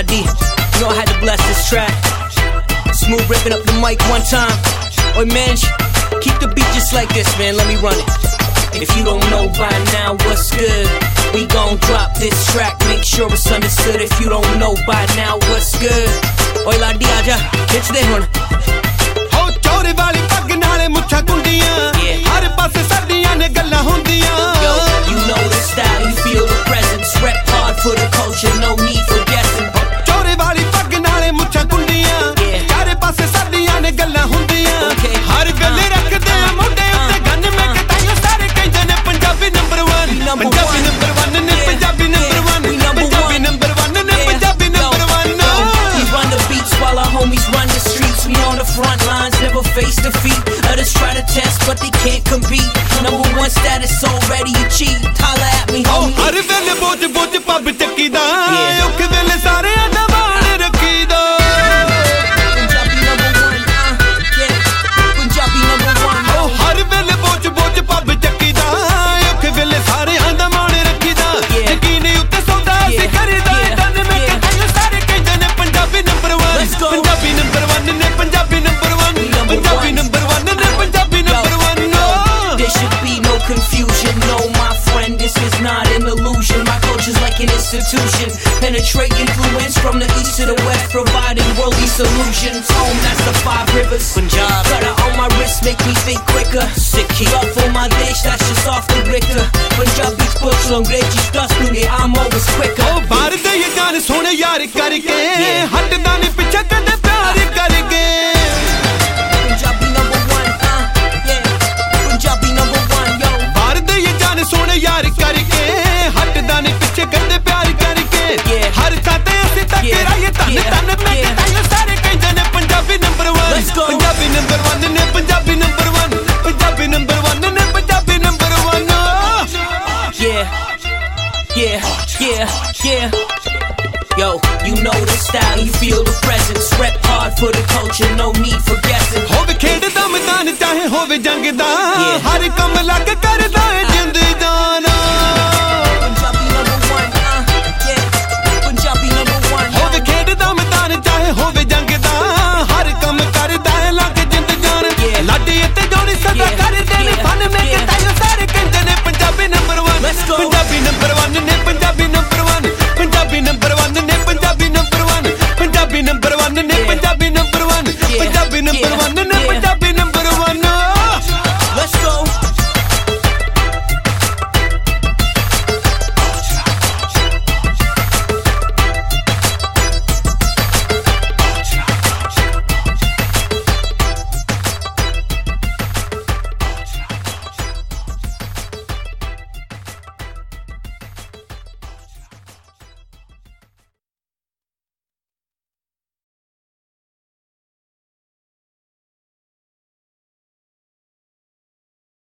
D. You know I had to bless this track. Smooth ripping up the mic one time. Oi, man, keep the beat just like this, man. Let me run it. If you don't know by now what's good, we gon' drop this track. Make sure it's understood. If you don't know by now what's good. Oi, la di aja, khich de hun. Ho chore wali pag naale muchha kundiyan. Har paase sardiyan ne gallan hundiyan. Yo, you know the style, you feel the presence. Rep hard for the culture, no need for guessing. Chore wali pag naale muchha kundiyan. Har paase sardiyan ne gallan hundiyan. Har gale rakhde munde utte gann mein ke tayo sare kehinde ne Punjabi number 1. Punjabi number 1 ne Punjabi number 1. Punjabi number 1 ne Punjabi number 1. We run the beats while our homies run the streets. We on the front lines, never face defeat. Others try to test, but they can't compete. Number 1 status already achieved. Holla at me, homie. Har vele boj boj pub chakkida. Ukh vele sare da baal rakhida. Punjabi number 1, yeah. Punjabi number 1. Oh, har vele boj boj pub chakkida. Ukh vele sare da baal rakhida. Yakeen utte sauda se karida. Dan mein ke tayo sare kehinde ne Punjabi number 1. Punjabi number 1 ne Punjabi number 1. Punjabi number 1 ne Punjabi number 1. There should be no confusion, no my friend, this is not an illusion. My culture's like an institution, penetrate influence from the east to the west, providing worldly solutions. Home, that's the 5 rivers. Punjab, cutter on my wrist, make me think quicker. Sikhi, up for my dish, that's just off the Richter. Punjabi's push on Reggie starts doing it, I'm always quicker. Oh, baar de ye jaan sone yaar karke, hatda nahi pichhe kade pyar karke. Punjabi number 1, yeah. Punjabi number 1, yo. बार दे ये जान सोने यार करके हटदा नहीं पीछे करते प्यार करके हर खाते ऐसे तक तेरा ये तन तन में तायो सारे कहंदे ने पंजाबी नंबर 1 पंजाबी नंबर 1 ने पंजाबी नंबर 1 पंजाबी नंबर 1 ने Punjabi number 1 Yeah, yeah, yeah, yeah. Yo, you know the style, you feel the presence. Rep hard for the culture, no need for guessing. होवे खेड दा मैदान चाहे होवे जंग दा हर काम लग करदा है जिंद जाना